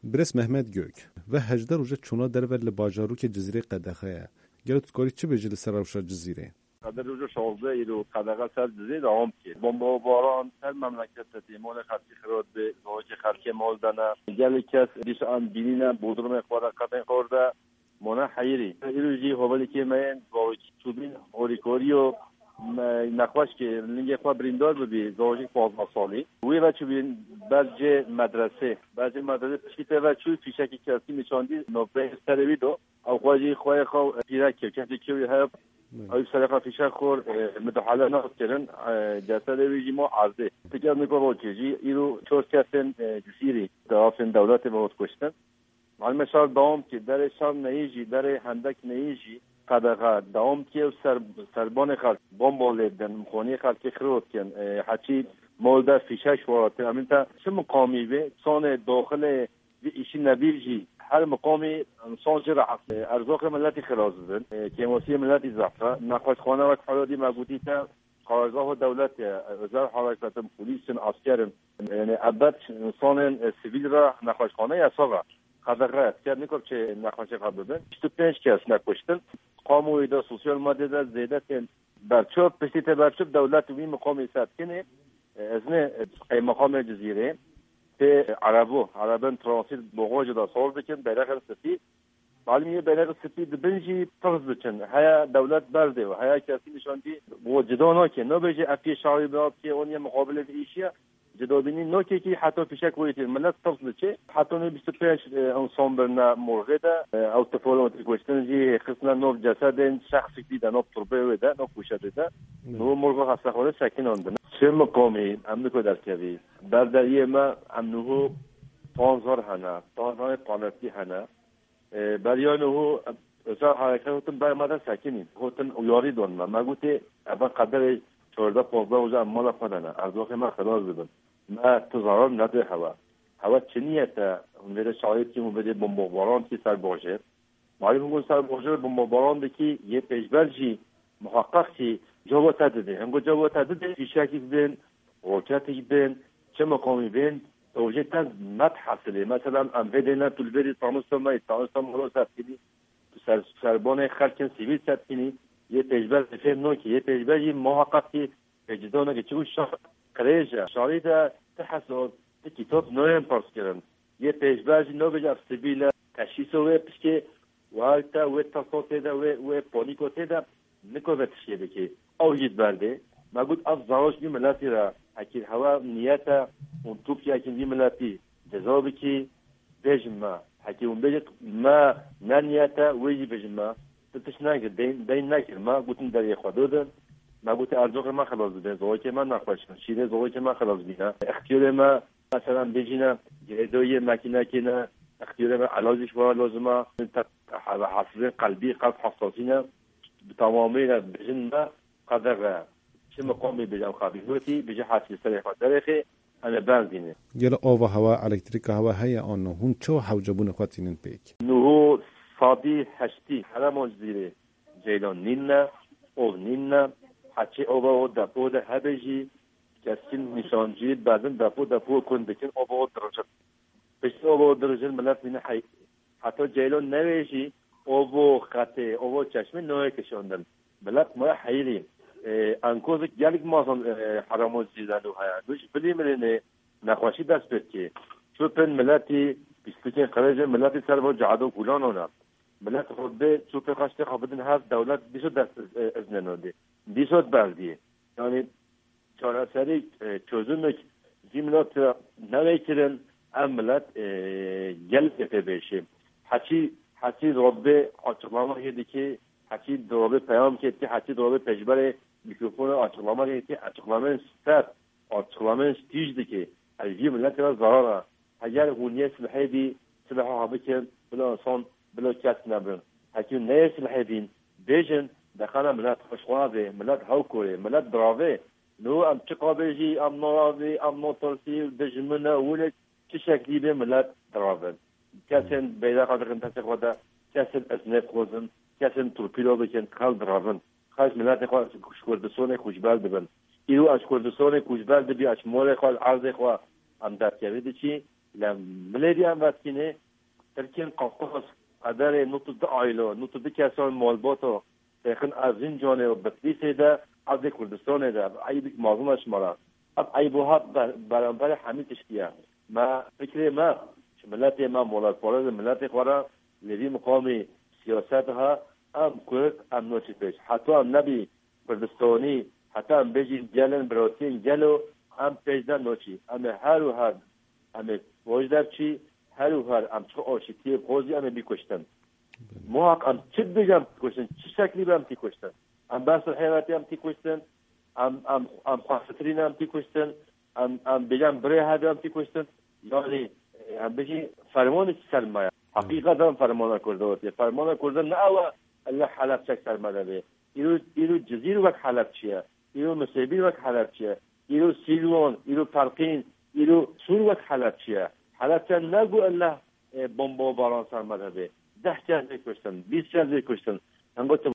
برس محمد گوک و 18 روز چونا در ول باجارو که جزیره قدخه گلت کاری چه بجلی سراوشا جزیره در روز 16 ایرو قدغه سر جزیره دوام کرد. بمباران سر مملکت مال خلقی خراد به زواج خلقی مال دانه. گلی کس دیش آن بینینا بودرم خورده قطع خورده. منا حیری. ایرو جی حوالی که من با چوبین اوریکوریو نخواش که لینگ خوا بریندار ببی زواج 15 سالی. وی بچه بین بعضی مدرسه پشیته و چوی فیشکی کسی میچاندی نوبه استروی دو. او خواجی خواه خواه پیرک که کیوی ها او سرقه فیشک خور مدحاله نخست کردن جسد ویجی ما عرضه. تکر میکنه که جی ایرو چوز کسین جسیری دافن دولت باید کشتن. معلومه شار دوام که در شار نیجی در هندک نیجی قدغه دوام که سربان خلق بمبالیدن مخونی خلقی خرود کن حتی مولده فیشک وارد همین تا چه مقامی به سان داخل ایشی نبیجی هر مقامی انسان جرع ارزاق ملتی خلاص دن کیموسی ملتی زفره نخواست خانه وقت حالادی مبودی تا قرارگاه دولت وزار حرکت پلیس عسکر یعنی عبد انسان سیویل را نخواست خانه یساقه قدغه کرد نکرد که نخواست قبل بدن 25 کس نکشتن قاموی دا سوسیال ماده دا زیده کن برچوب پشتیت برچوب دولت وی مقامی ساد کنه ازنه ای مقام جزیره به عربان ترانسیت بغاج دا صور بکن بیرق سفید معلومیه بیرق سفید بنجی تغز بکن هیا دولت برده و هیا کسی نشاندی وجدانا که نو بجی افی شعبی بیاد که اونیه مقابل ایشیه جدابینی نوکی که حتی پیشک ویتیر ملت تغز بچه حتی نو 25 انسان برنا مرغه ده او تفولون تکوشتن جی خصنا نو جسد شخصی دیده نو تربه ویده نو پوشده ده نو مرغه خسته سکین آنده چه مقامی امنو در کوی بردریه ما امنوه 15 هنه 15 قانتی هنه بریانه ازار حرکت هستن برای مادر سکنیم هستن اویاری دون ما گوته اول قدر 14-15 وزا امال خودنه ارزاق ما خلاص بدن ما تظاهر نده هوا چنیه هنده شاید که مبده بمباران که سر باشه معلوم هنگو سر باشه بمباران بکی یه پیشبرجی محقق که جواب تدده هنگو جواب تدده فیشکی بین روکتی بین چه مقامی بین توجه تن مد حاصله مثلا امهدینا تلبری تانستم رو سبتینی سربان خلق سیویل سبتینی یه پیشبر فهم نو که یه پیشبر یه محققی اجدانه که چون قریجه شاریده تحصیل کتاب نویم پرس کردن یه پیشبر نو بجا سیویل تشییس و پشکه والتا و تصاصه ده و پانیکوته ده نکوه تشیده که او جید برده ما قلت افضاوش بی ملاتی را اکید هوا نیتا اون توب که اکید بی ملاتی جزابی که بجم ما حکی اون بجد ما ننیتا ویجی بجم ما تتش نگرد دین نکرد ما قلتن در یه خودو ده ما قلت ارزاق ما خلاص بده زوای که من نخواشم شیره زوای که من خلاص بینا اختیار ما مثلا بجینا گردوی مکینه که نه اختیار ما علاجش باید لازمه حفظ قلبی قلب حساسینه تمامی بجن ما قدر چه مقامی بجام خابیوتی بجا حاصل سر خاطره انا بنزینه گل آوا هوا الکتریک هوا هیا آن هون چو حوجبون خاطینن پیک نو صادی هشتی حرم جزیره جیلان نینا او نینا حچه آوا و دپو ده هبجی کسین نشانجی بعدن دپو کن بکن آوا درجه پشت آوا درجه ملت من حی حتی جیلان نویجی آوا خطه آوا چشمه نوی کشاندن ملت ما حیلی انکوز گلیک مازن حرامو زیدن و هیا دوش بلی ملینه نخواشی دست بید که چوپن ملتی بیستکین خرج ملتی سر با جعدو کلان اونا ملت خود به چوپن خاشته خوابدن هست دولت دیشو دست ازنه نوده دیشو بردیه یعنی چاره سری چوزنک زی ملت نوی کرن ام ملت گل اپه بشه حچی رابه açıklama yedi ki حچی درابه پیام کرد که حچی درابه پجبر میکروفون açıklama کرد که açıklamanın tijdi ki الجی ملت را ضرره اگر هونیه سلحه بی سلحه ها بکن بلا انسان بلا کس نبرن حکی نیه سلحه بین بیجن دخانه ملت خوشخواه ملت هاوکوره ملت دراوه نو ام چه قابجی ام نراوی ام نوترسی دجمنه اوله چه شکلی به ملت دراوه کسین بیده قدرن تسیق وده کسین اسنف خوزن کسین تورپیلو بکن خال دراون خواهش ملت خواه کردستان خوشبال دبن ایرو از کردستان خوشبال دبی از مول خواه عرض خواه ام در کبید چی ملیدی هم وقتینه ترکیه قفقاز اداره نوتو آیلو نوتو کسان مالباتو تقن از این جانه و بطریسه ده از کردستان ده عیب مازونش مرا اب عیبوها برانبر همین تشتیه ما فکر ما ملت ما مولاد پارز ملت خورا لذی مقام سیاست ها ام کرد ام نوچی پیش حتی ام نبی کردستانی حتی ام بجی جلن براتین جلو ام پیشدن نوچی ام هر و هر ام وجدر چی هر و هر ام چه آشتی خوزی ام بیکشتن موحق ام چه بجم کشتن چه شکلی بم تی کشتن ام بحث حیواتی ام تی کشتن ام خواسترین ام تی کشتن ام بجم بره هده ام تی کشتن یعنی ام بجی فرمان سلمایه حقیقتا فرمان کرده وقتی فرمان کرده نه او الله حلب چک سرمده به ایرو جزیر وقت حلب چیه ایرو مصیبی وقت حلب چیه ایرو سیلوان ایرو پرقین ایرو سور وقت حلب چیه حلب چه نگو الله بمب و باران سرمده به 10 جزیر کشتن 20 جزیر کشتن